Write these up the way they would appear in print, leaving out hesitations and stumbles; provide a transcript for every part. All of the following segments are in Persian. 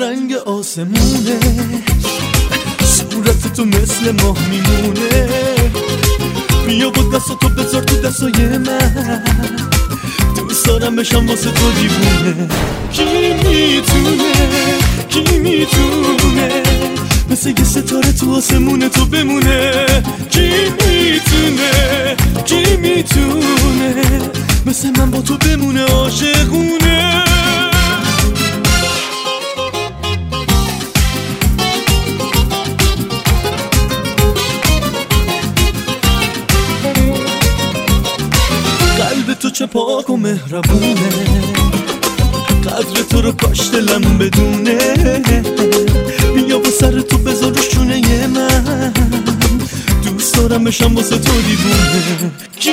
رنگ آسمونه، صورت تو مثل ماه میمونه. بیا با دستاتو بذار تو دستای من، دوست دارم بشم واسه تو دیوونه. کی میتونه مثل یه ستاره تو آسمون تو بمونه؟ کی میتونه مثل من با تو بمونه عاشقونه؟ قلب تو چه پاک و مهربونه، قدر تو رو کاش دلم بدونه. بیا با سر تو بذار رو شونه من، دوست دارم بشم واسه تو دیوونه.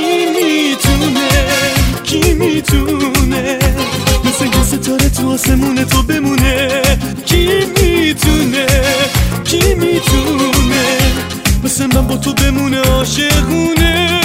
کی میتونه مثل یه ستاره تو آسمون تو بمونه؟ کی میتونه مثل من با تو بمونه عاشقونه؟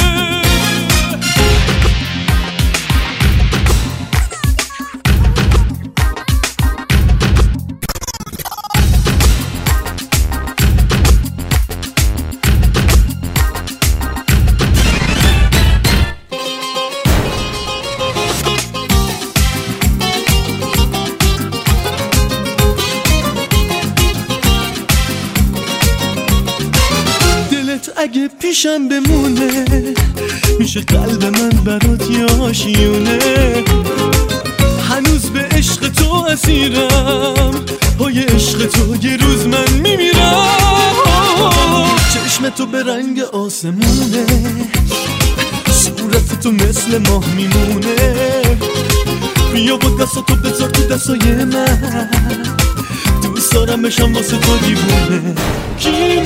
اگه پیشم بمونه میشه قلب من برات یه آشیونه. هنوز به عشق تو اسیرم، پای عشق تو یه روز من میمیرم. چشم تو به رنگ آسمونه، صورت تو مثل ماه میمونه. بیا با دستاتو بذار تو دستای من، دوست دارم بشم واسه تو دیوونه. کی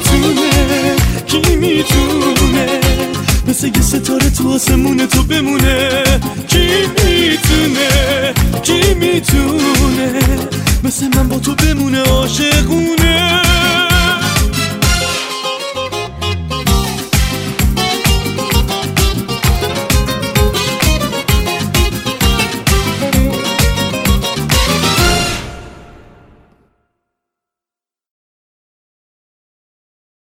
میتونه مثل یه ستاره تو آسمون تو بمونه؟ کی میتونه مثل من با تو بمونه عاشقونه؟